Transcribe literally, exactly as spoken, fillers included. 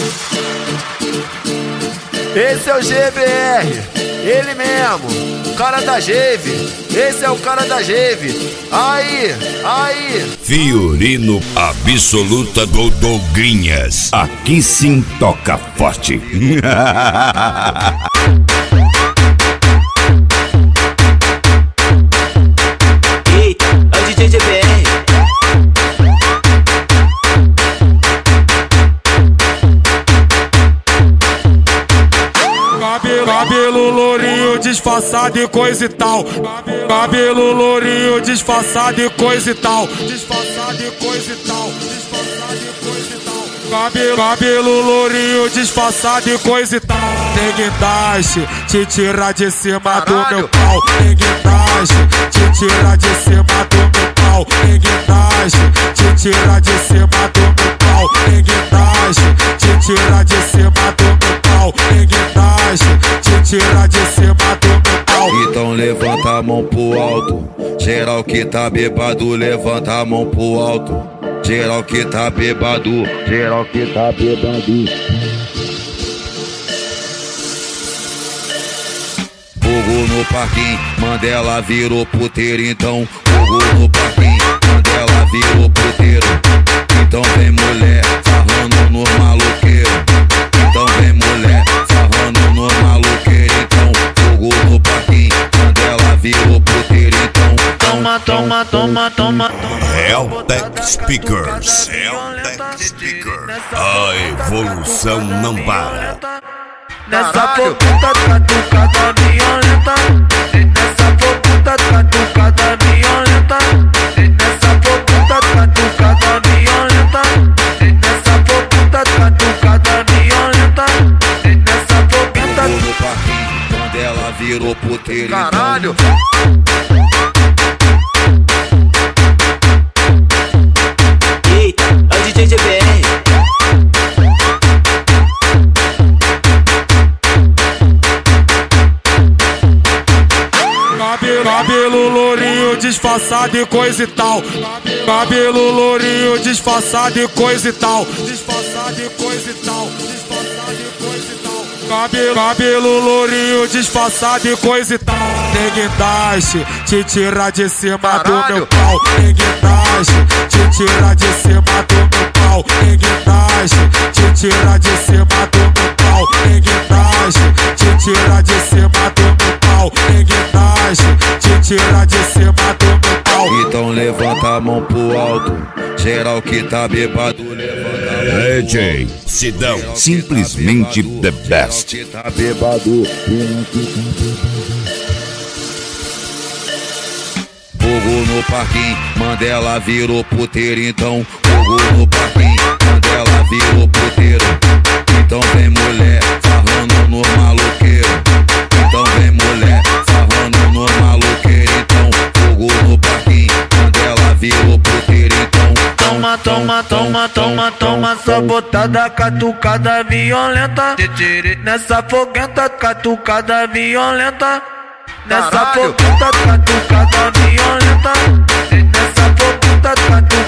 Esse é o G B R, ele mesmo, o cara da Geve. Esse é o cara da Geve. Aí, aí. Fiorino Absoluta do Douglinhas. Aqui sim toca forte. Eita, é o D J G B R. Cabelo lourinho, disfarçado e coisa e tal. Cabelo lourinho, disfarçado e coisa e tal. Disfarçado e coisa e tal. Disfarçado e coisa e tal. Cabelo, cabelo lourinho, disfarçado e coisa e tal. Tem guindaste, te tirar de cima do meu pau. Tem guindaste, te tirar de cima do meu pau. Tem guindaste, te tirar de cima do meu pau. Tem guindaste, te tirar de cima do meu pau. Tem guindaste, te tirar de cima do meu pau. Então levanta a mão pro alto. Geral que tá bebado, levanta a mão pro alto. Geral que tá bebado, geral que tá bebado. Fogo no parquinho, Mandela virou puteiro. Então fogo no parquinho, Mandela virou puteiro. Então vem mulher, sarrando no maloqueiro. Então vem mulher, sarrando no maloqueiro. Então fogo no parquinho, Mandela virou puteiro. Então Toma, toma, toma, toma, toma. Realtek Speakers. Realtek Speakers. A evolução não para. Nessa fogueta catucada violenta. Nessa fogueta catucada violenta. Nessa fogueta catucada violenta. Nessa fogueta catucada violenta. Nessa fogueta no parquinho, Mandela virou puteiro. Caralho. Eita, é o D J G B R. Cabelo lourinho, disfarçado e coisa e tal. Cabelo lourinho, disfarçado e coisa e tal. Disfarçado e coisa e tal. Disfarçado e coisa e tal. Cabelo, cabelo lourinho, disfarçado e coisa e tal. Tem guindaste, te tirar de cima Caralho. do meu pau. Tem guindaste, te tirar de cima do meu pau. Tem guindaste, te tirar de cima do meu pau. Tem guindaste, te tirar de cima do meu pau. Tem guindaste, te tirar de cima do meu pau. Então levanta a mão pro alto. Geral que tá bebado, levanta a mão. D J Sidão, simplesmente the best. Que tá bebado. Fogo no parquinho, Mandela virou puteiro. Então fogo no parquinho, Mandela virou puteiro. Então vem mulher, sarrando no maloqueiro. Então vem mulher, sarrando no maloqueiro. Então fogo no parquinho, Mandela virou puteiro. Então Toma, toma, toma, toma, toma, sabotada, catucada violenta. Nessa fogueta, catucada violenta. Nessa Caralho. fogueta, catucada violenta. Nessa fogueta, catucada